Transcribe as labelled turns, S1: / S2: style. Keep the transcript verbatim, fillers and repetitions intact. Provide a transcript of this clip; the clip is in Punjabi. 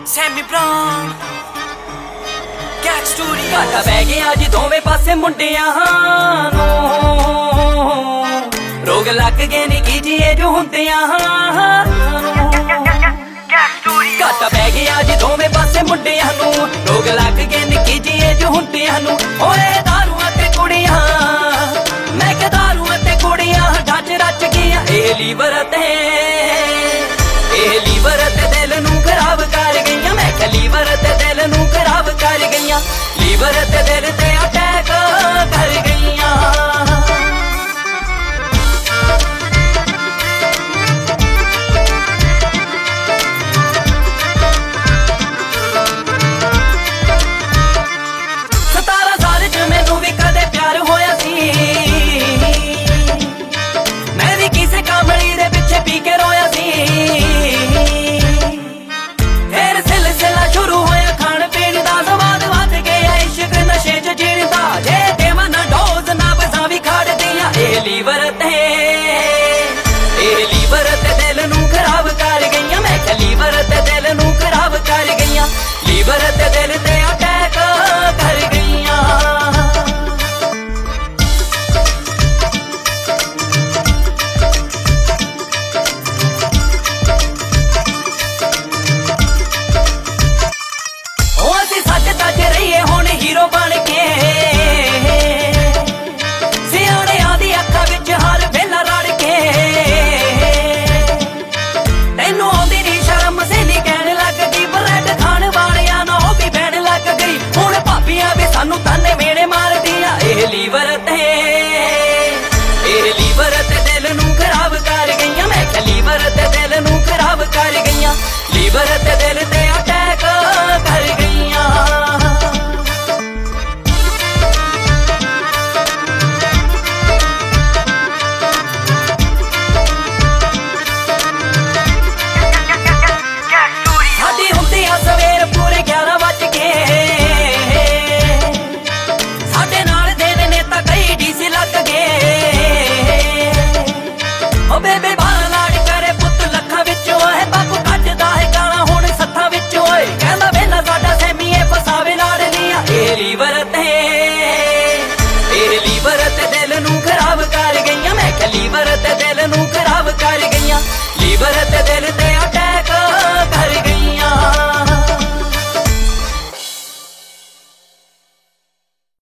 S1: Sammy Brown Cat Studio
S2: ਘਾਟਾ ਪੈ ਗਿਆ ਜੀ ਦੋਵੇਂ ਪਾਸੇ ਮੁੰਡਿਆਂ ਨੂੰ ਰੋਗ ਲੱਗ ਗਏ ਨੇ ਕੀ ਜੀ ਇਹ ਜੋ ਹੁੰਦਿਆਂ ਘਾਟਾ ਪੈ ਗਿਆ ਜੀ ਦੋਵੇਂ ਪਾਸੇ ਮੁੰਡਿਆਂ ਨੂੰ ਰੋਗ ਲੱਗ ਗਏ ਨੇ ਕੀ ਜੀ ਇਹ ਜੋ ਹੁੰਦਿਆਂ ਨੂੰ ਓਏ ਦਾਰੂਆਂ ਤੇ ਕੁੜੀਆਂ ਮੈਂ ਕਿ ਦਾਰੂਆਂ ਤੇ ਕੁੜੀਆਂ ਢੱਜ ਰੱਜ ਗਈਆਂ ਇਹ ਲੀਵਰ ਤੇ ਇਹ ਲੀਵਰ ਤੇ ਦਿਲ ਨੂੰ ਖਰਾਬ ਕਰ ਗਈਆਂ ਮੈਂ ਕਿ ਲੀਵਰ ਤੇ ਦਿਲ ਨੂੰ ਖਰਾਬ ਕਰ ਗਈਆਂ ਲੀਵਰ ਤੇ ਦਿਲ ਤੇ